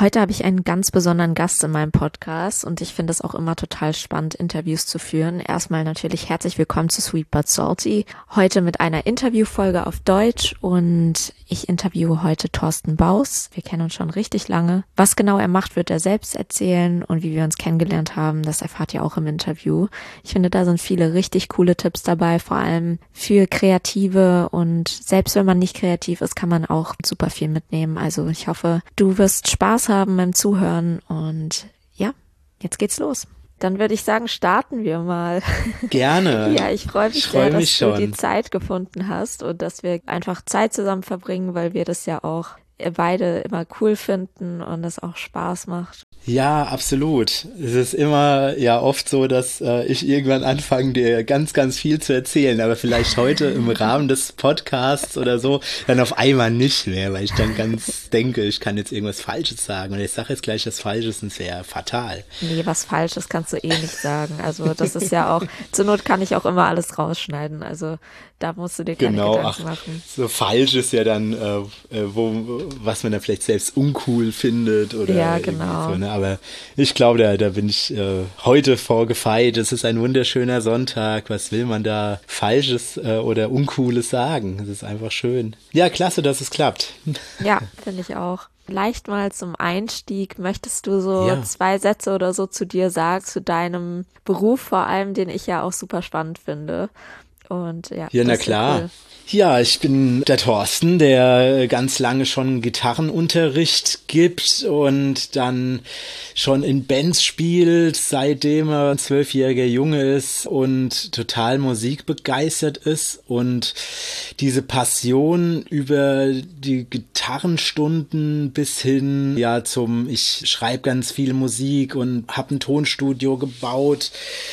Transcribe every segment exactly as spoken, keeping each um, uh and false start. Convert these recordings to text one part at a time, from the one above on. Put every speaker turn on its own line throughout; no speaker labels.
Heute habe ich einen ganz besonderen Gast in meinem Podcast und ich finde es auch immer total spannend, Interviews zu führen. Erstmal natürlich herzlich willkommen zu Sweet But Salty. Heute mit einer Interviewfolge auf Deutsch und ich interviewe heute Thorsten Baus. Wir kennen uns schon richtig lange. Was genau er macht, wird er selbst erzählen und wie wir uns kennengelernt haben, das erfahrt ihr auch im Interview. Ich finde, da sind viele richtig coole Tipps dabei, vor allem für Kreative, und selbst wenn man nicht kreativ ist, kann man auch super viel mitnehmen. Also ich hoffe, du wirst Spaß haben beim Zuhören und ja, jetzt geht's los. Dann würde ich sagen, starten wir mal.
Gerne.
Ja, ich freue mich
ich freu
sehr,
mich
dass
schon.
du die Zeit gefunden hast und dass wir einfach Zeit zusammen verbringen, weil wir das ja auch beide immer cool finden und es auch Spaß macht.
Ja, absolut. Es ist immer ja oft so, dass äh, ich irgendwann anfange, dir ganz, ganz viel zu erzählen, aber vielleicht heute im Rahmen des Podcasts oder so dann auf einmal nicht mehr, weil ich dann ganz denke, ich kann jetzt irgendwas Falsches sagen und ich sage jetzt gleich was Falsches und es wäre fatal.
Nee, was Falsches kannst du eh nicht sagen. Also das ist ja auch, zur Not kann ich auch immer alles rausschneiden, also da musst du dir keine
genau,
Gedanken
ach,
machen.
So falsch ist ja dann, äh, wo, was man dann vielleicht selbst uncool findet oder
ja,
irgendwie
genau.
so, ne? Aber ich glaube, da, da bin ich äh, heute vorgefeit. Es ist ein wunderschöner Sonntag. Was will man da Falsches äh, oder Uncooles sagen? Es ist einfach schön. Ja, klasse, dass es klappt.
Ja, finde ich auch. Vielleicht mal zum Einstieg, möchtest du so
Ja.
zwei Sätze oder so zu dir sagen, zu deinem Beruf vor allem, den ich ja auch super spannend finde. Und ja,
Ja, na
das wär
klar.
cool.
Ja, ich bin der Thorsten, der ganz lange schon Gitarrenunterricht gibt und dann schon in Bands spielt, seitdem er ein zwölfjähriger Junge ist und total musikbegeistert ist. Und diese Passion über die Gitarrenstunden bis hin ja zum, ich schreibe ganz viel Musik und habe ein Tonstudio gebaut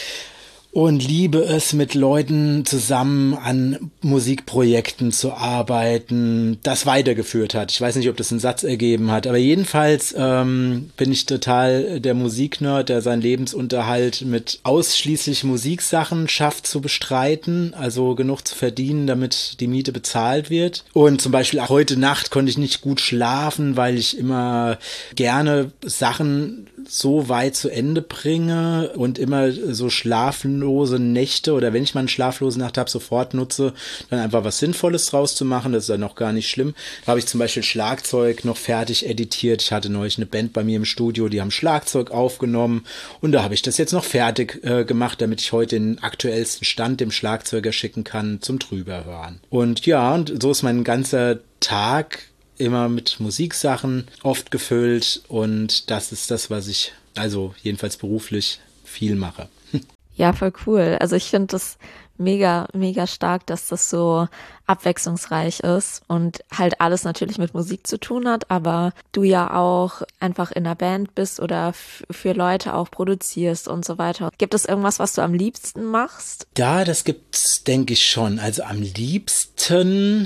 und liebe es, mit Leuten zusammen an Musikprojekten zu arbeiten, das weitergeführt hat. Ich weiß nicht, ob das einen Satz ergeben hat, aber jedenfalls ähm, bin ich total der Musiknerd, der seinen Lebensunterhalt mit ausschließlich Musiksachen schafft zu bestreiten, also genug zu verdienen, damit die Miete bezahlt wird. Und zum Beispiel auch heute Nacht konnte ich nicht gut schlafen, weil ich immer gerne Sachen so weit zu Ende bringe und immer so schlaflose Nächte oder wenn ich mal eine schlaflose Nacht habe, sofort nutze, dann einfach was Sinnvolles draus zu machen. Das ist dann noch gar nicht schlimm. Da habe ich zum Beispiel Schlagzeug noch fertig editiert. Ich hatte neulich eine Band bei mir im Studio, die haben Schlagzeug aufgenommen und da habe ich das jetzt noch fertig äh, gemacht, damit ich heute den aktuellsten Stand dem Schlagzeuger schicken kann zum Drüberhören. Und ja, und so ist mein ganzer Tag immer mit Musiksachen oft gefüllt und das ist das, was ich, also jedenfalls beruflich, viel mache.
Ja, voll cool. Also ich finde das mega, mega stark, dass das so abwechslungsreich ist und halt alles natürlich mit Musik zu tun hat, aber du ja auch einfach in einer Band bist oder f- für Leute auch produzierst und so weiter. Gibt es irgendwas, was du am liebsten machst?
Ja, das gibt's, denke ich schon. Also am liebsten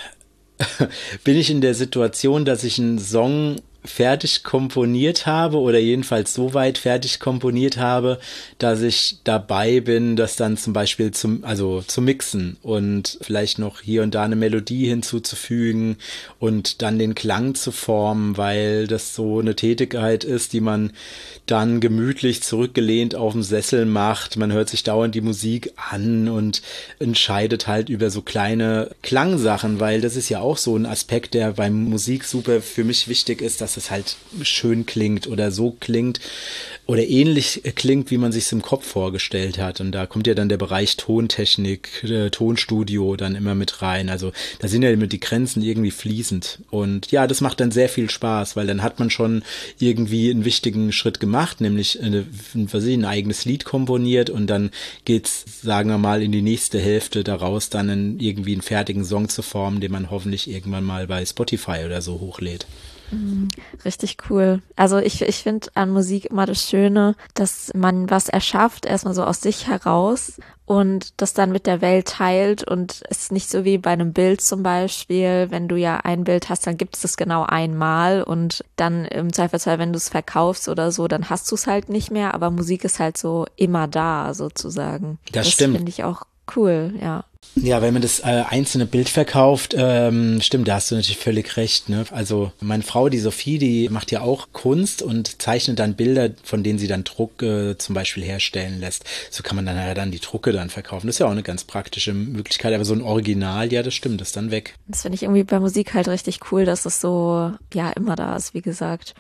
bin ich in der Situation, dass ich einen Song fertig komponiert habe oder jedenfalls so weit fertig komponiert habe, dass ich dabei bin, das dann zum Beispiel zum, also zu mixen und vielleicht noch hier und da eine Melodie hinzuzufügen und dann den Klang zu formen, weil das so eine Tätigkeit ist, die man dann gemütlich zurückgelehnt auf dem Sessel macht. Man hört sich dauernd die Musik an und entscheidet halt über so kleine Klangsachen, weil das ist ja auch so ein Aspekt, der beim Musik super für mich wichtig ist, dass es halt schön klingt oder so klingt oder ähnlich klingt, wie man sich es im Kopf vorgestellt hat. Und da kommt ja dann der Bereich Tontechnik, äh, Tonstudio dann immer mit rein. Also da sind ja immer die Grenzen irgendwie fließend. Und ja, das macht dann sehr viel Spaß, weil dann hat man schon irgendwie einen wichtigen Schritt gemacht, nämlich eine, was ich, ein eigenes Lied komponiert und dann geht's, sagen wir mal, in die nächste Hälfte daraus, dann einen, irgendwie einen fertigen Song zu formen, den man hoffentlich irgendwann mal bei Spotify oder so hochlädt.
Richtig cool. Also ich, ich finde an Musik immer das Schöne, dass man was erschafft, erstmal so aus sich heraus und das dann mit der Welt teilt und es ist nicht so wie bei einem Bild zum Beispiel, wenn du ja ein Bild hast, dann gibt es das genau einmal und dann im Zweifelsfall, wenn du es verkaufst oder so, dann hast du es halt nicht mehr, aber Musik ist halt so immer da sozusagen.
Das
Das
stimmt.
finde ich auch Cool, ja.
Ja, wenn man das äh, einzelne Bild verkauft, ähm, stimmt, da hast du natürlich völlig recht, ne? Also meine Frau, die Sophie, die macht ja auch Kunst und zeichnet dann Bilder, von denen sie dann Druck äh, zum Beispiel herstellen lässt. So kann man dann ja dann die Drucke dann verkaufen. Das ist ja auch eine ganz praktische Möglichkeit, aber so ein Original, ja, das stimmt, das ist dann weg.
Das finde ich irgendwie bei Musik halt richtig cool, dass es so, ja, immer da ist, wie gesagt.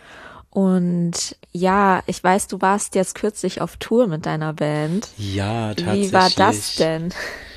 Und ja, ich weiß, du warst jetzt kürzlich auf Tour mit deiner Band.
Ja, tatsächlich.
Wie war das denn?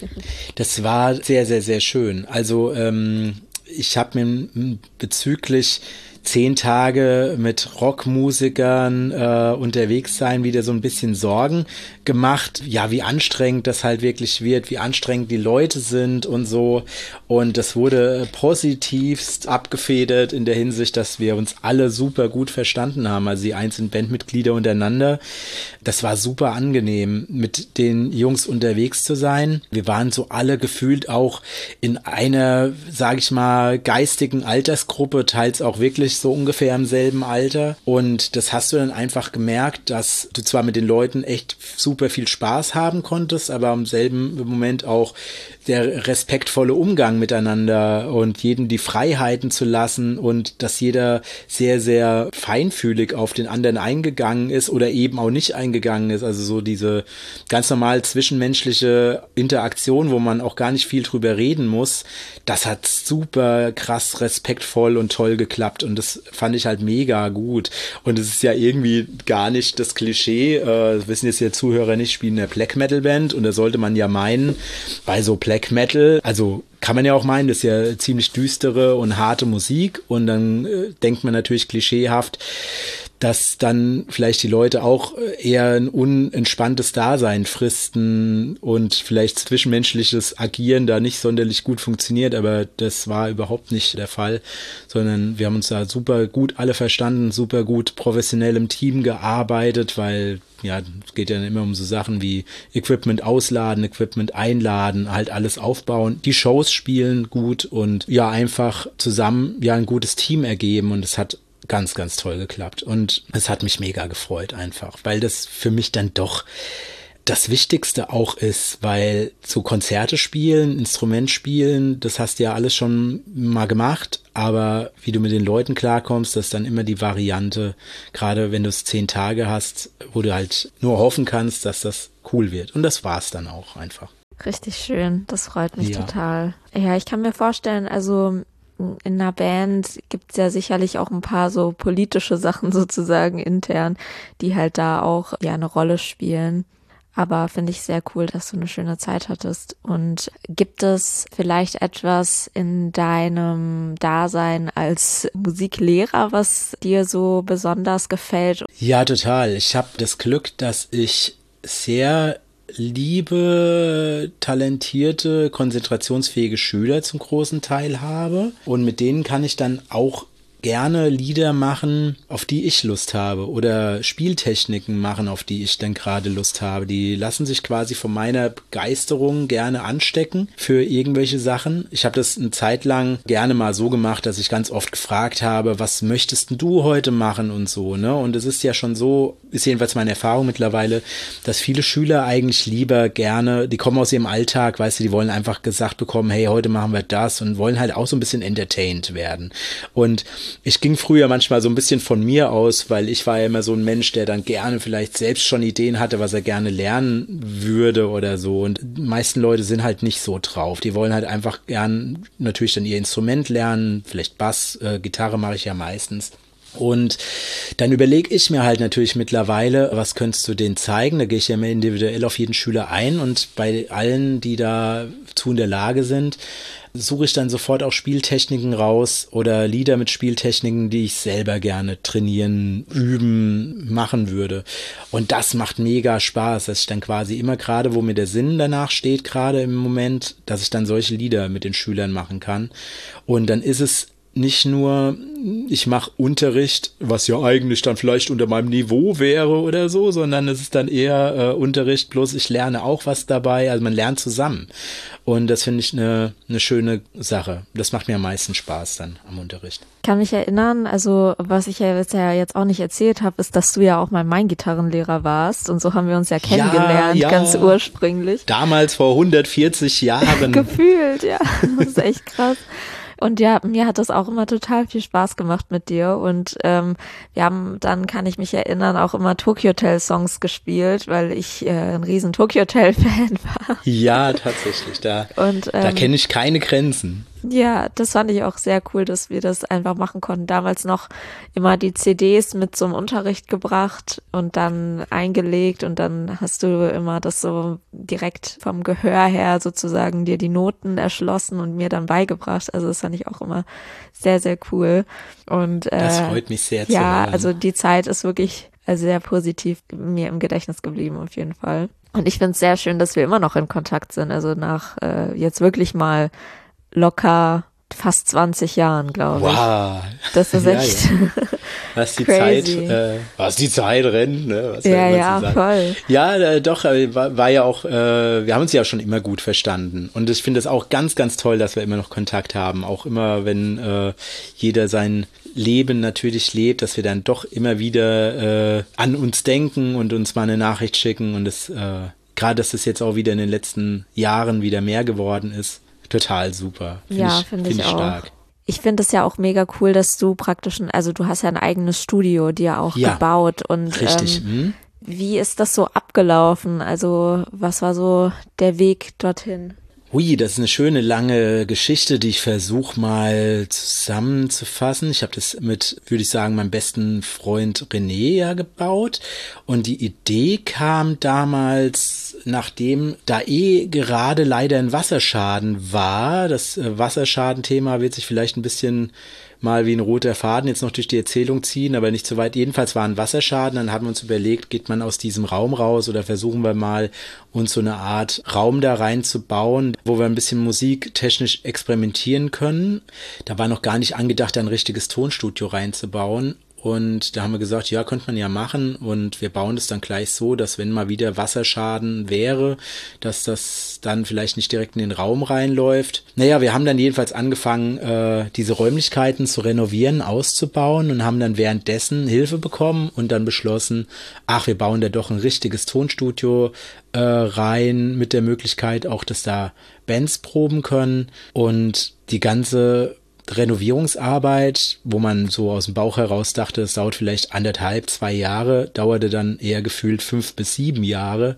Das war sehr, sehr, sehr schön. Also ähm, ich habe mir bezüglich zehn Tage mit Rockmusikern äh, unterwegs sein, wieder so ein bisschen Sorgen gemacht, ja, wie anstrengend das halt wirklich wird, wie anstrengend die Leute sind und so. Und das wurde positivst abgefedert in der Hinsicht, dass wir uns alle super gut verstanden haben, also die einzelnen Bandmitglieder untereinander. Das war super angenehm, mit den Jungs unterwegs zu sein. Wir waren so alle gefühlt auch in einer, sag ich mal, geistigen Altersgruppe, teils auch wirklich so ungefähr im selben Alter. Und das hast du dann einfach gemerkt, dass du zwar mit den Leuten echt super viel Spaß haben konntest, aber im selben Moment auch der respektvolle Umgang miteinander und jedem die Freiheiten zu lassen und dass jeder sehr, sehr feinfühlig auf den anderen eingegangen ist oder eben auch nicht eingegangen ist. Also so diese ganz normal zwischenmenschliche Interaktion, wo man auch gar nicht viel drüber reden muss, das hat super krass respektvoll und toll geklappt und das fand ich halt mega gut. Und es ist ja irgendwie gar nicht das Klischee, äh, das wissen jetzt die Zuhörer nicht, spielen eine Black Metal Band und da sollte man ja meinen, bei so Black Metal, also kann man ja auch meinen, das ist ja ziemlich düstere und harte Musik und dann äh, denkt man natürlich klischeehaft, dass dann vielleicht die Leute auch eher ein unentspanntes Dasein fristen und vielleicht zwischenmenschliches Agieren da nicht sonderlich gut funktioniert, aber das war überhaupt nicht der Fall, sondern wir haben uns da super gut alle verstanden, super gut professionell im Team gearbeitet, weil ja, es geht ja immer um so Sachen wie Equipment ausladen, Equipment einladen, halt alles aufbauen, die Shows spielen gut und ja, einfach zusammen ja ein gutes Team ergeben und es hat ganz, ganz toll geklappt und es hat mich mega gefreut einfach, weil das für mich dann doch das Wichtigste auch ist, weil so Konzerte spielen, Instrument spielen, das hast du ja alles schon mal gemacht, aber wie du mit den Leuten klarkommst, das ist dann immer die Variante, gerade wenn du es zehn Tage hast, wo du halt nur hoffen kannst, dass das cool wird und das war's dann auch einfach.
Richtig schön, das freut mich
Ja.
total. Ja, ich kann mir vorstellen, also in einer Band gibt's ja sicherlich auch ein paar so politische Sachen sozusagen intern, die halt da auch ja eine Rolle spielen. Aber finde ich sehr cool, dass du eine schöne Zeit hattest. Und gibt es vielleicht etwas in deinem Dasein als Musiklehrer, was dir so besonders gefällt?
Ja, total. Ich habe das Glück, dass ich sehr liebe, talentierte, konzentrationsfähige Schüler zum großen Teil habe. Und mit denen kann ich dann auch gerne Lieder machen, auf die ich Lust habe oder Spieltechniken machen, auf die ich dann gerade Lust habe. Die lassen sich quasi von meiner Begeisterung gerne anstecken für irgendwelche Sachen. Ich habe das eine Zeit lang gerne mal so gemacht, dass ich ganz oft gefragt habe, was möchtest denn du heute machen und so, ne? Und es ist ja schon so, ist jedenfalls meine Erfahrung mittlerweile, dass viele Schüler eigentlich lieber gerne, die kommen aus ihrem Alltag, weißt du, die wollen einfach gesagt bekommen, hey, heute machen wir das und wollen halt auch so ein bisschen entertained werden. Und ich ging früher manchmal so ein bisschen von mir aus, weil ich war ja immer so ein Mensch, der dann gerne vielleicht selbst schon Ideen hatte, was er gerne lernen würde oder so. Und die meisten Leute sind halt nicht so drauf. Die wollen halt einfach gern natürlich dann ihr Instrument lernen, vielleicht Bass, äh, Gitarre mache ich ja meistens. Und dann überlege ich mir halt natürlich mittlerweile, was könntest du denen zeigen? Da gehe ich ja immer individuell auf jeden Schüler ein und bei allen, die dazu in der Lage sind, suche ich dann sofort auch Spieltechniken raus oder Lieder mit Spieltechniken, die ich selber gerne trainieren, üben, machen würde. Und das macht mega Spaß, dass ich dann quasi immer gerade, wo mir der Sinn danach steht, gerade im Moment, dass ich dann solche Lieder mit den Schülern machen kann. Und dann ist es nicht nur, ich mache Unterricht, was ja eigentlich dann vielleicht unter meinem Niveau wäre oder so, sondern es ist dann eher äh, Unterricht, bloß ich lerne auch was dabei, also man lernt zusammen. Und das finde ich eine eine schöne Sache. Das macht mir am meisten Spaß dann am Unterricht.
Ich kann mich erinnern, also was ich ja jetzt, ja jetzt auch nicht erzählt habe, ist, dass du ja auch mal mein Gitarrenlehrer warst und so haben wir uns ja kennengelernt,
ja, ja.
ganz ursprünglich.
Damals vor hundertvierzig Jahren.
Gefühlt, ja. Das ist echt krass. Und ja, mir hat das auch immer total viel Spaß gemacht mit dir und ähm, wir haben dann, kann ich mich erinnern, auch immer Tokyo Hotel Songs gespielt, weil ich äh, ein riesen Tokyo Hotel Fan war.
Ja, tatsächlich, da, und, ähm, da kenne ich keine Grenzen.
Ja, das fand ich auch sehr cool, dass wir das einfach machen konnten. Damals noch immer die C Ds mit zum Unterricht gebracht und dann eingelegt und dann hast du immer das so direkt vom Gehör her sozusagen dir die Noten erschlossen und mir dann beigebracht. Also das fand ich auch immer sehr, sehr cool. Und äh,
das freut mich sehr zu
ja,
hören.
also die Zeit ist wirklich sehr positiv mir im Gedächtnis geblieben auf jeden Fall. Und ich finde es sehr schön, dass wir immer noch in Kontakt sind. Also nach äh, jetzt wirklich mal locker fast zwanzig Jahren, glaube ich.
Wow.
Das ist echt
ja, ja. Was die Zeit, äh, was die Zeit rennt, ne? Was
ja, ja, so voll.
Ja, äh, doch, äh, war, war ja auch, äh, wir haben uns ja schon immer gut verstanden. Und ich finde es auch ganz, ganz toll, dass wir immer noch Kontakt haben. Auch immer, wenn äh, jeder sein Leben natürlich lebt, dass wir dann doch immer wieder äh, an uns denken und uns mal eine Nachricht schicken. Und es, äh, gerade, dass das jetzt auch wieder in den letzten Jahren wieder mehr geworden ist. Total super. Find
ja,
ich,
finde
find
ich
ich
auch.
Stark.
Ich finde es ja auch mega cool, dass du praktisch, also du hast ja ein eigenes Studio dir auch
ja,
gebaut. Und
richtig.
Ähm,
hm?
Wie ist das so abgelaufen? Also was war so der Weg dorthin?
Hui, das ist eine schöne lange Geschichte, die ich versuche mal zusammenzufassen. Ich habe das mit, würde ich sagen, meinem besten Freund René ja gebaut. Und die Idee kam damals, nachdem da eh gerade leider ein Wasserschaden war. Das Wasserschadenthema wird sich vielleicht ein bisschen mal wie ein roter Faden jetzt noch durch die Erzählung ziehen, aber nicht so weit. Jedenfalls war ein Wasserschaden, dann haben wir uns überlegt, geht man aus diesem Raum raus oder versuchen wir mal, uns so eine Art Raum da reinzubauen, wo wir ein bisschen musiktechnisch experimentieren können. Da war noch gar nicht angedacht, ein richtiges Tonstudio reinzubauen. Und da haben wir gesagt, ja, könnte man ja machen und wir bauen das dann gleich so, dass wenn mal wieder Wasserschaden wäre, dass das dann vielleicht nicht direkt in den Raum reinläuft. Naja, wir haben dann jedenfalls angefangen, äh, diese Räumlichkeiten zu renovieren, auszubauen und haben dann währenddessen Hilfe bekommen und dann beschlossen, ach, wir bauen da doch ein richtiges Tonstudio äh, rein mit der Möglichkeit auch, dass da Bands proben können und die ganze Renovierungsarbeit, wo man so aus dem Bauch heraus dachte, es dauert vielleicht anderthalb, zwei Jahre, dauerte dann eher gefühlt fünf bis sieben Jahre.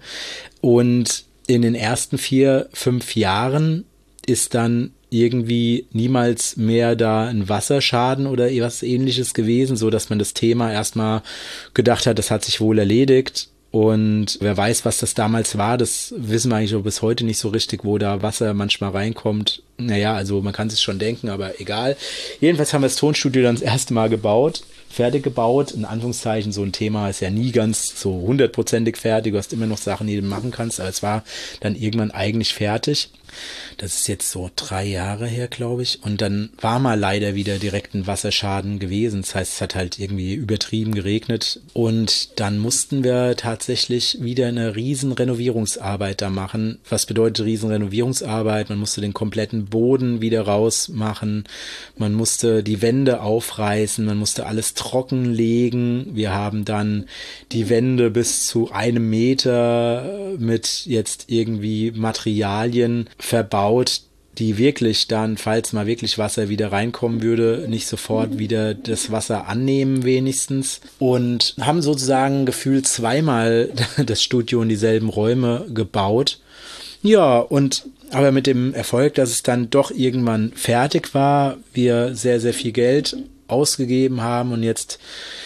Und in den ersten vier, fünf Jahren ist dann irgendwie niemals mehr da ein Wasserschaden oder was Ähnliches gewesen, so dass man das Thema erstmal gedacht hat, das hat sich wohl erledigt. Und wer weiß, was das damals war, das wissen wir eigentlich auch bis heute nicht so richtig, wo da Wasser manchmal reinkommt. Naja, also man kann es schon denken, aber egal. Jedenfalls haben wir das Tonstudio dann das erste Mal gebaut, fertig gebaut. In Anführungszeichen, so ein Thema ist ja nie ganz so hundertprozentig fertig. Du hast immer noch Sachen, die du machen kannst, aber es war dann irgendwann eigentlich fertig. Das ist jetzt so drei Jahre her, glaube ich. Und dann war mal leider wieder direkt ein Wasserschaden gewesen. Das heißt, es hat halt irgendwie übertrieben geregnet. Und dann mussten wir tatsächlich wieder eine riesen Renovierungsarbeit da machen. Was bedeutet riesen Renovierungsarbeit? Man musste den kompletten Boden wieder rausmachen. Man musste die Wände aufreißen. Man musste alles trockenlegen. Wir haben dann die Wände bis zu einem Meter mit jetzt irgendwie Materialien verbaut, die wirklich dann, falls mal wirklich Wasser wieder reinkommen würde, nicht sofort wieder das Wasser annehmen wenigstens. Und haben sozusagen gefühlt zweimal das Studio in dieselben Räume gebaut. Ja, und aber mit dem Erfolg, dass es dann doch irgendwann fertig war, wir sehr, sehr viel Geld ausgegeben haben und jetzt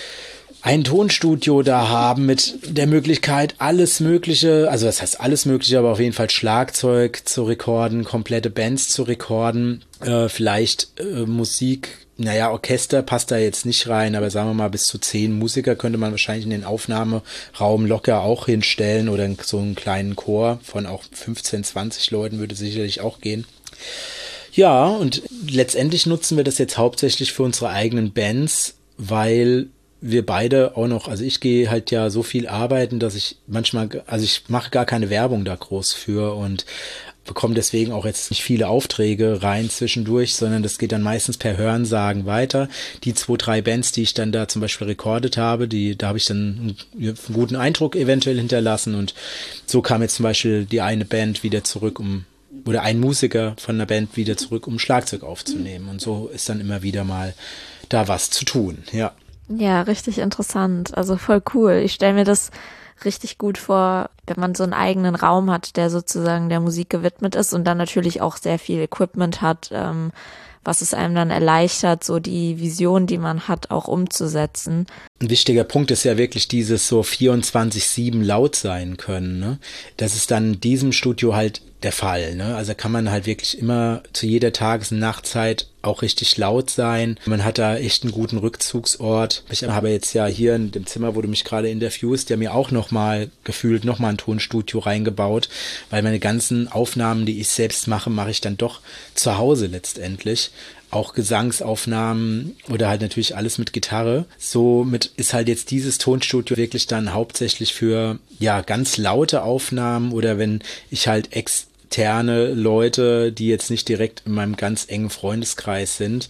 ein Tonstudio da haben mit der Möglichkeit, alles Mögliche, also das heißt alles Mögliche, aber auf jeden Fall Schlagzeug zu rekorden, komplette Bands zu rekorden, äh, vielleicht äh, Musik, naja, Orchester passt da jetzt nicht rein, aber sagen wir mal, bis zu zehn Musiker könnte man wahrscheinlich in den Aufnahmeraum locker auch hinstellen oder so einen kleinen Chor von auch fünfzehn, zwanzig Leuten würde sicherlich auch gehen. Ja, und letztendlich nutzen wir das jetzt hauptsächlich für unsere eigenen Bands, weil wir beide auch noch, also ich gehe halt ja so viel arbeiten, dass ich manchmal, also ich mache gar keine Werbung da groß für und bekomme deswegen auch jetzt nicht viele Aufträge rein zwischendurch, sondern das geht dann meistens per Hörensagen weiter. Die zwei, drei Bands, die ich dann da zum Beispiel rekordet habe, die, da habe ich dann einen, einen guten Eindruck eventuell hinterlassen und so kam jetzt zum Beispiel die eine Band wieder zurück, um oder ein Musiker von der Band wieder zurück, um Schlagzeug aufzunehmen. Und so ist dann immer wieder mal da was zu tun, ja.
Ja, richtig interessant. Also voll cool. Ich stelle mir das richtig gut vor, wenn man so einen eigenen Raum hat, der sozusagen der Musik gewidmet ist und dann natürlich auch sehr viel Equipment hat, ähm, was es einem dann erleichtert, so die Vision, die man hat, auch umzusetzen.
Ein wichtiger Punkt ist ja wirklich dieses so vierundzwanzig sieben laut sein können, ne? Das ist dann in diesem Studio halt der Fall, ne? Also kann man halt wirklich immer zu jeder Tages- und Nachtzeit auch richtig laut sein. Man hat da echt einen guten Rückzugsort. Ich habe jetzt ja hier in dem Zimmer, wo du mich gerade interviewst, ja mir auch nochmal gefühlt nochmal ein Tonstudio reingebaut, weil meine ganzen Aufnahmen, die ich selbst mache, mache ich dann doch zu Hause letztendlich. Auch Gesangsaufnahmen oder halt natürlich alles mit Gitarre. Somit ist halt jetzt dieses Tonstudio wirklich dann hauptsächlich für, ja, ganz laute Aufnahmen oder wenn ich halt externe Leute, die jetzt nicht direkt in meinem ganz engen Freundeskreis sind,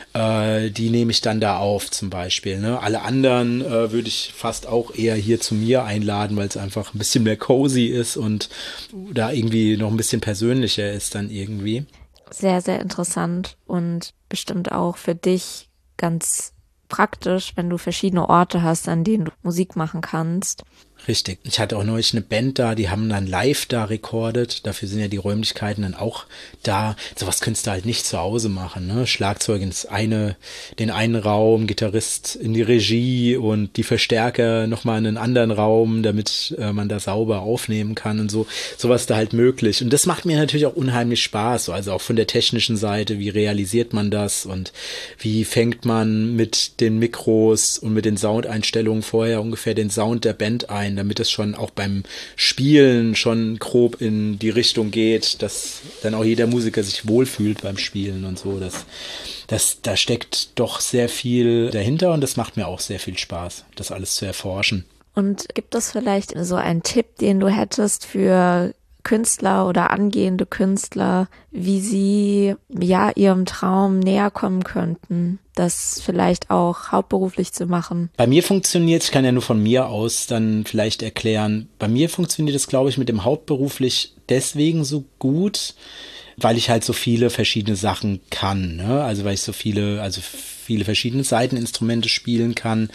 äh, die nehme ich dann da auf zum Beispiel. Ne? Alle anderen äh, würde ich fast auch eher hier zu mir einladen, weil es einfach ein bisschen mehr cozy ist und da irgendwie noch ein bisschen persönlicher ist dann irgendwie.
Sehr, sehr interessant und bestimmt auch für dich ganz praktisch, wenn du verschiedene Orte hast, an denen du Musik machen kannst.
Richtig. Ich hatte auch neulich eine Band da, die haben dann live da rekordet. Dafür sind ja die Räumlichkeiten dann auch da. Sowas könntest du halt nicht zu Hause machen, ne? Schlagzeug ins eine, den einen Raum, Gitarrist in die Regie und die Verstärker nochmal in einen anderen Raum, damit äh, man da sauber aufnehmen kann und so. Sowas ist da halt möglich. Und das macht mir natürlich auch unheimlich Spaß. Also auch von der technischen Seite, wie realisiert man das und wie fängt man mit den Mikros und mit den Soundeinstellungen vorher ungefähr den Sound der Band ein, damit es schon auch beim Spielen schon grob in die Richtung geht, dass dann auch jeder Musiker sich wohlfühlt beim Spielen und so. Das, das, da steckt doch sehr viel dahinter und das macht mir auch sehr viel Spaß, das alles zu erforschen.
Und gibt es vielleicht so einen Tipp, den du hättest für Künstler oder angehende Künstler, wie sie ja ihrem Traum näher kommen könnten, das vielleicht auch hauptberuflich zu machen?
Bei mir funktioniert, ich kann ja nur von mir aus dann vielleicht erklären, bei mir funktioniert es, glaube ich, mit dem hauptberuflich deswegen so gut, weil ich halt so viele verschiedene Sachen kann, ne? Also weil ich so viele, also viele verschiedene Saiteninstrumente spielen kann,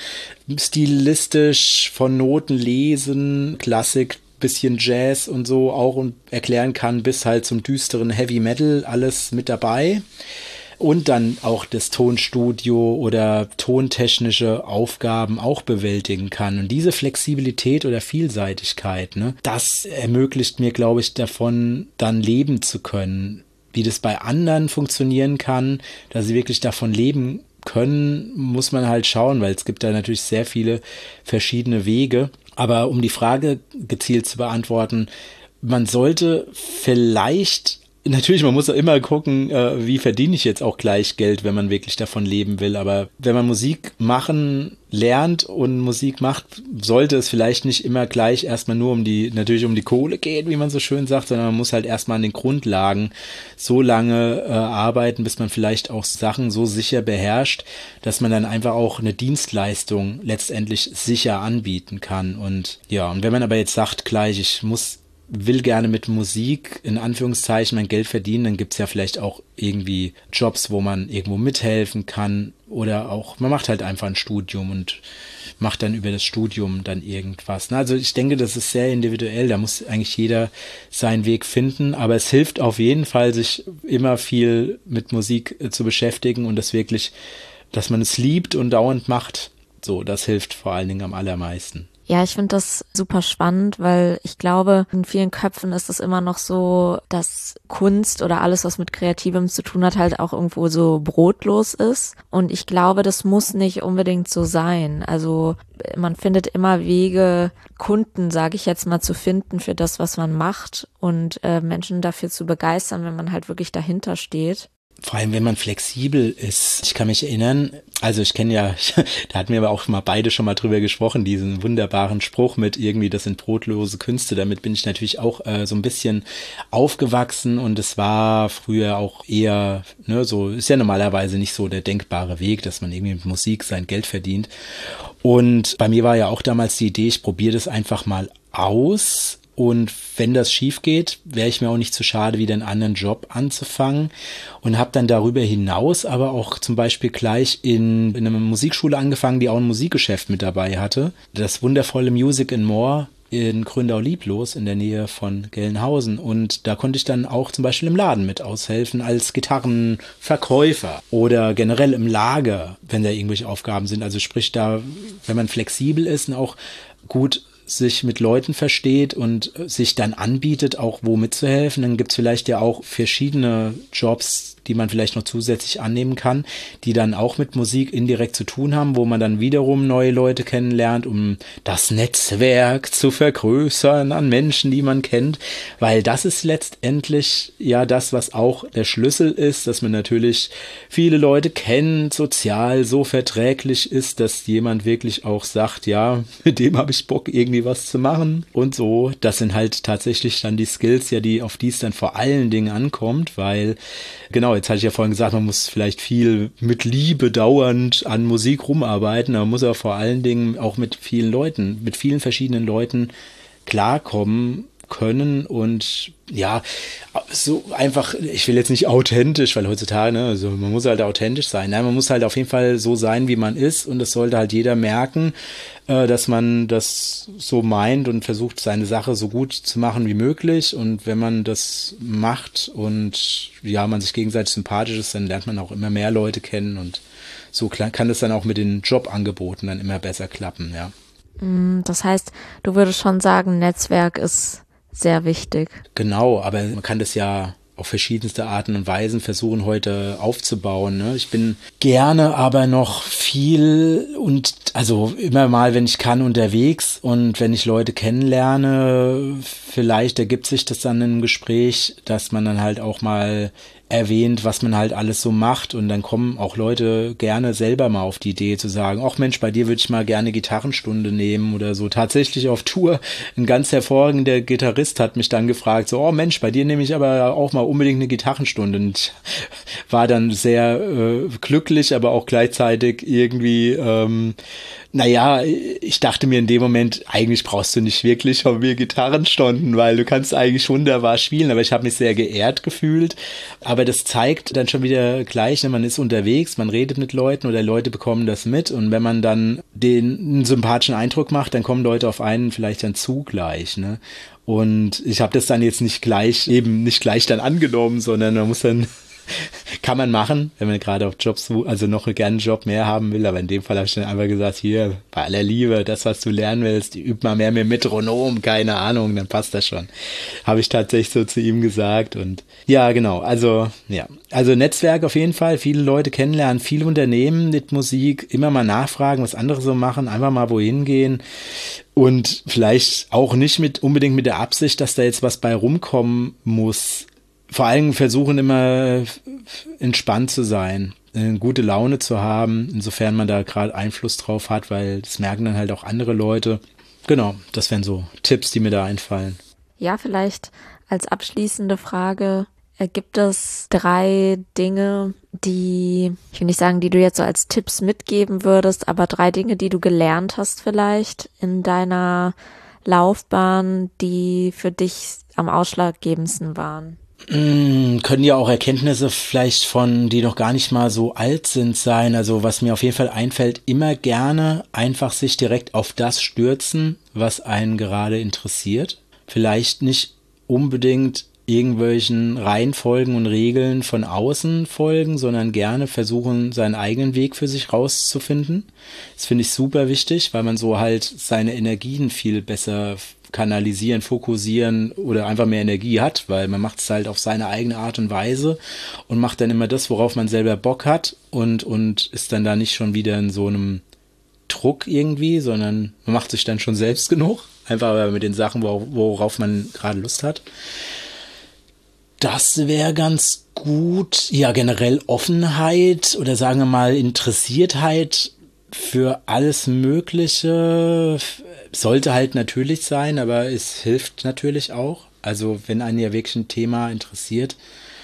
stilistisch von Noten lesen, Klassik, bisschen Jazz und so auch und erklären kann, bis halt zum düsteren Heavy Metal alles mit dabei. Und dann auch das Tonstudio oder tontechnische Aufgaben auch bewältigen kann. Und diese Flexibilität oder Vielseitigkeit, ne, das ermöglicht mir, glaube ich, davon dann leben zu können. Wie das bei anderen funktionieren kann, dass sie wirklich davon leben können, muss man halt schauen, weil es gibt da natürlich sehr viele verschiedene Wege. Aber um die Frage gezielt zu beantworten, man sollte vielleicht, natürlich, man muss ja immer gucken, äh, wie verdiene ich jetzt auch gleich Geld, wenn man wirklich davon leben will. Aber wenn man Musik machen lernt und Musik macht, sollte es vielleicht nicht immer gleich erstmal nur um die, natürlich um die Kohle gehen, wie man so schön sagt, sondern man muss halt erstmal an den Grundlagen so lange äh, arbeiten, bis man vielleicht auch Sachen so sicher beherrscht, dass man dann einfach auch eine Dienstleistung letztendlich sicher anbieten kann. Und ja, und wenn man aber jetzt sagt gleich, ich muss will gerne mit Musik in Anführungszeichen mein Geld verdienen, dann gibt's ja vielleicht auch irgendwie Jobs, wo man irgendwo mithelfen kann oder auch, man macht halt einfach ein Studium und macht dann über das Studium dann irgendwas. Also ich denke, das ist sehr individuell, da muss eigentlich jeder seinen Weg finden, aber es hilft auf jeden Fall, sich immer viel mit Musik zu beschäftigen und das wirklich, dass man es liebt und dauernd macht, so, das hilft vor allen Dingen am allermeisten.
Ja, ich finde das super spannend, weil ich glaube, in vielen Köpfen ist es immer noch so, dass Kunst oder alles, was mit Kreativem zu tun hat, halt auch irgendwo so brotlos ist. Und ich glaube, das muss nicht unbedingt so sein. Also man findet immer Wege, Kunden, sage ich jetzt mal, zu finden für das, was man macht und äh, Menschen dafür zu begeistern, wenn man halt wirklich dahinter steht.
vor allem, wenn man flexibel ist. Ich kann mich erinnern, also ich kenne ja, da hatten wir aber auch mal beide schon mal drüber gesprochen, diesen wunderbaren Spruch mit irgendwie, das sind brotlose Künste. Damit bin ich natürlich auch äh, so ein bisschen aufgewachsen und es war früher auch eher, ne, so ist ja normalerweise nicht so der denkbare Weg, dass man irgendwie mit Musik sein Geld verdient. Und bei mir war ja auch damals die Idee, ich probiere das einfach mal aus. Und wenn das schief geht, wäre ich mir auch nicht zu schade, wieder einen anderen Job anzufangen. Und habe dann darüber hinaus aber auch zum Beispiel gleich in, in einer Musikschule angefangen, die auch ein Musikgeschäft mit dabei hatte. Das wundervolle Music and More in Gründau-Lieblos in der Nähe von Gelnhausen. Und da konnte ich dann auch zum Beispiel im Laden mit aushelfen als Gitarrenverkäufer oder generell im Lager, wenn da irgendwelche Aufgaben sind. Also sprich da, wenn man flexibel ist und auch gut sich mit Leuten versteht und sich dann anbietet, auch wo mitzuhelfen, dann gibt es vielleicht ja auch verschiedene Jobs, die man vielleicht noch zusätzlich annehmen kann, die dann auch mit Musik indirekt zu tun haben, wo man dann wiederum neue Leute kennenlernt, um das Netzwerk zu vergrößern an Menschen, die man kennt, weil das ist letztendlich ja das, was auch der Schlüssel ist, dass man natürlich viele Leute kennt, sozial so verträglich ist, dass jemand wirklich auch sagt, ja, mit dem habe ich Bock, irgendwie was zu machen und so. Das sind halt tatsächlich dann die Skills, ja, die auf die es dann vor allen Dingen ankommt, weil genau, jetzt hatte ich ja vorhin gesagt, man muss vielleicht viel mit Liebe dauernd an Musik rumarbeiten, aber man muss ja vor allen Dingen auch mit vielen Leuten, mit vielen verschiedenen Leuten klarkommen können und ja, so einfach, ich will jetzt nicht authentisch, weil heutzutage, ne, also man muss halt authentisch sein, ne? Man muss halt auf jeden Fall so sein, wie man ist und das sollte halt jeder merken, äh, dass man das so meint und versucht, seine Sache so gut zu machen wie möglich und wenn man das macht und ja, man sich gegenseitig sympathisch ist, dann lernt man auch immer mehr Leute kennen und so kann es dann auch mit den Jobangeboten dann immer besser klappen, ja.
Das heißt, du würdest schon sagen, Netzwerk ist sehr wichtig.
Genau, aber man kann das ja auf verschiedenste Arten und Weisen versuchen heute aufzubauen. Ne? Ich bin gerne aber noch viel und also immer mal, wenn ich kann, unterwegs und wenn ich Leute kennenlerne, vielleicht ergibt sich das dann in einem Gespräch, dass man dann halt auch mal erwähnt, was man halt alles so macht und dann kommen auch Leute gerne selber mal auf die Idee zu sagen, ach Mensch, bei dir würde ich mal gerne Gitarrenstunde nehmen oder so. Tatsächlich auf Tour, ein ganz hervorragender Gitarrist hat mich dann gefragt, so, oh Mensch, bei dir nehme ich aber auch mal unbedingt eine Gitarrenstunde und ich war dann sehr äh, glücklich, aber auch gleichzeitig irgendwie ähm, naja, ich dachte mir in dem Moment, eigentlich brauchst du nicht wirklich von mir Gitarrenstunden, weil du kannst eigentlich wunderbar spielen, aber ich habe mich sehr geehrt gefühlt. Aber das zeigt dann schon wieder gleich, ne, man ist unterwegs, man redet mit Leuten oder Leute bekommen das mit und wenn man dann den einen sympathischen Eindruck macht, dann kommen Leute auf einen vielleicht dann zugleich, ne? Und ich habe das dann jetzt nicht gleich, eben nicht gleich dann angenommen, sondern man muss dann kann man machen, wenn man gerade auf Jobs, also noch gerne einen Job mehr haben will, aber in dem Fall habe ich dann einfach gesagt, hier, bei aller Liebe, das, was du lernen willst, üb mal mehr mit Metronom, keine Ahnung, dann passt das schon. Habe ich tatsächlich so zu ihm gesagt und ja, genau, also, ja, also Netzwerk auf jeden Fall, viele Leute kennenlernen, viele Unternehmen mit Musik, immer mal nachfragen, was andere so machen, einfach mal wohin gehen und vielleicht auch nicht mit unbedingt mit der Absicht, dass da jetzt was bei rumkommen muss. Vor allem versuchen immer entspannt zu sein, eine gute Laune zu haben, insofern man da gerade Einfluss drauf hat, weil das merken dann halt auch andere Leute. Genau, das wären so Tipps, die mir da einfallen.
Ja, vielleicht als abschließende Frage, gibt es drei Dinge, die, ich will nicht sagen, die du jetzt so als Tipps mitgeben würdest, aber drei Dinge, die du gelernt hast vielleicht in deiner Laufbahn, die für dich am ausschlaggebendsten waren?
Können ja auch Erkenntnisse vielleicht von, die noch gar nicht mal so alt sind, sein. Also was mir auf jeden Fall einfällt, immer gerne einfach sich direkt auf das stürzen, was einen gerade interessiert. Vielleicht nicht unbedingt irgendwelchen Reihenfolgen und Regeln von außen folgen, sondern gerne versuchen, seinen eigenen Weg für sich rauszufinden. Das finde ich super wichtig, weil man so halt seine Energien viel besser kanalisieren, fokussieren oder einfach mehr Energie hat, weil man macht es halt auf seine eigene Art und Weise und macht dann immer das, worauf man selber Bock hat und, und ist dann da nicht schon wieder in so einem Druck irgendwie, sondern man macht sich dann schon selbst genug, einfach mit den Sachen, worauf man gerade Lust hat. Das wäre ganz gut. Ja, generell Offenheit oder sagen wir mal Interessiertheit für alles Mögliche sollte halt natürlich sein, aber es hilft natürlich auch. Also wenn einen ja wirklich ein Thema interessiert,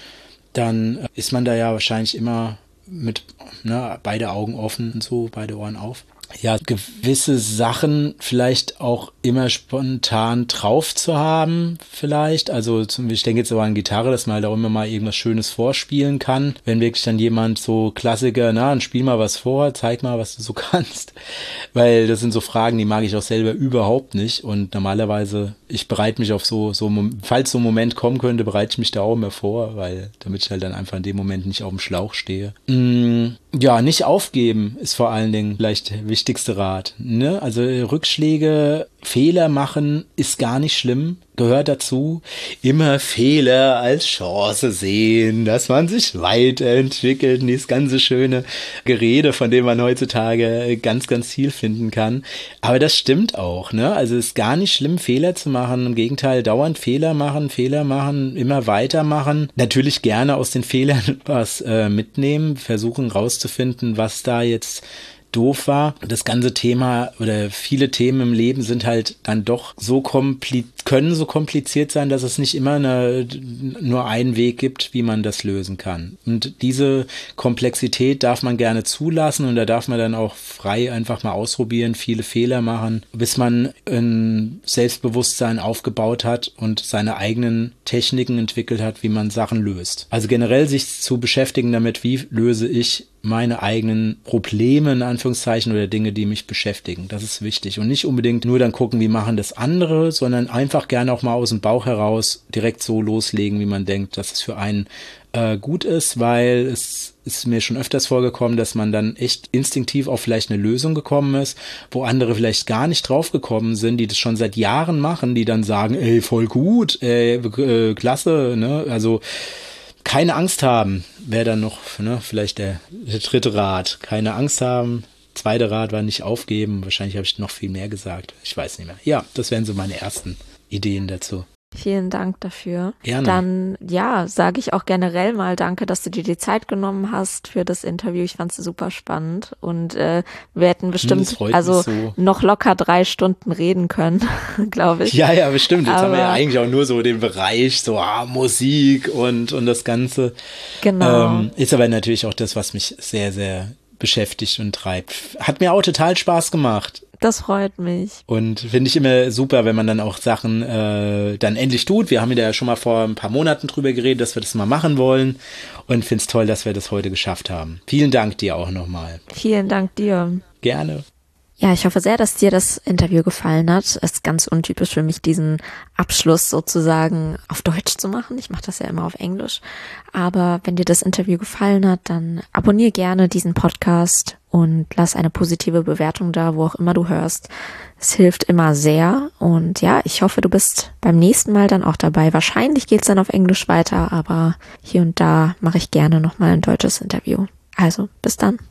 dann ist man da ja wahrscheinlich immer mit ne, beide Augen offen und so, beide Ohren auf. Ja, gewisse Sachen vielleicht auch immer spontan drauf zu haben, vielleicht. Also zum, ich denke jetzt aber an Gitarre, dass man halt auch immer mal irgendwas Schönes vorspielen kann. Wenn wirklich dann jemand so Klassiker, na, dann spiel mal was vor, zeig mal, was du so kannst. Weil das sind so Fragen, die mag ich auch selber überhaupt nicht. Und normalerweise, ich bereite mich auf so, so, falls so ein Moment kommen könnte, bereite ich mich da auch immer vor, weil, damit ich halt dann einfach in dem Moment nicht auf dem Schlauch stehe. Mm, ja, nicht aufgeben ist vor allen Dingen vielleicht der wichtigste Rat, ne? Also Rückschläge, Fehler machen ist gar nicht schlimm, gehört dazu. Immer Fehler als Chance sehen, dass man sich weiterentwickelt und dieses ganze schöne Gerede, von dem man heutzutage ganz, ganz viel finden kann. Aber das stimmt auch, ne? Also es ist gar nicht schlimm, Fehler zu machen. Im Gegenteil, dauernd Fehler machen, Fehler machen, immer weitermachen. Natürlich gerne aus den Fehlern was äh, mitnehmen, versuchen rauszufinden, was da jetzt doof war. Das ganze Thema oder viele Themen im Leben sind halt dann doch so kompliziert, können so kompliziert sein, dass es nicht immer eine, nur einen Weg gibt, wie man das lösen kann. Und diese Komplexität darf man gerne zulassen und da darf man dann auch frei einfach mal ausprobieren, viele Fehler machen, bis man ein Selbstbewusstsein aufgebaut hat und seine eigenen Techniken entwickelt hat, wie man Sachen löst. Also generell sich zu beschäftigen damit, wie löse ich meine eigenen Probleme, in Anführungszeichen, oder Dinge, die mich beschäftigen. Das ist wichtig. Und nicht unbedingt nur dann gucken, wie machen das andere, sondern einfach gerne auch mal aus dem Bauch heraus direkt so loslegen, wie man denkt, dass es für einen äh, gut ist, weil es ist mir schon öfters vorgekommen, dass man dann echt instinktiv auf vielleicht eine Lösung gekommen ist, wo andere vielleicht gar nicht drauf gekommen sind, die das schon seit Jahren machen, die dann sagen, ey, voll gut, ey, äh, klasse, ne, also keine Angst haben, wäre dann noch ne, vielleicht der, der dritte Rat. Keine Angst haben. Zweiter Rat war nicht aufgeben. Wahrscheinlich habe ich noch viel mehr gesagt. Ich weiß nicht mehr. Ja, das wären so meine ersten Ideen dazu.
Vielen Dank dafür.
Gerne.
Dann, ja, sage ich auch generell mal danke, dass du dir die Zeit genommen hast für das Interview. Ich fand es super spannend und äh, wir hätten bestimmt also so. noch locker drei Stunden reden können, glaube ich.
Ja, ja, bestimmt. Jetzt Aber, haben wir ja eigentlich auch nur so den Bereich, so ah, Musik und, und das Ganze.
Genau.
Ähm, ist aber natürlich auch das, was mich sehr, sehr beschäftigt und treibt. Hat mir auch total Spaß gemacht.
Das freut mich.
Und finde ich immer super, wenn man dann auch Sachen äh, dann endlich tut. Wir haben ja schon mal vor ein paar Monaten drüber geredet, dass wir das mal machen wollen. Und finde es toll, dass wir das heute geschafft haben. Vielen Dank dir auch nochmal.
Vielen Dank dir.
Gerne.
Ja, ich hoffe sehr, dass dir das Interview gefallen hat. Es ist ganz untypisch für mich, diesen Abschluss sozusagen auf Deutsch zu machen. Ich mache das ja immer auf Englisch. Aber wenn dir das Interview gefallen hat, dann abonniere gerne diesen Podcast und lass eine positive Bewertung da, wo auch immer du hörst. Es hilft immer sehr. Und ja, ich hoffe, du bist beim nächsten Mal dann auch dabei. Wahrscheinlich geht's dann auf Englisch weiter, aber hier und da mache ich gerne nochmal ein deutsches Interview. Also, bis dann.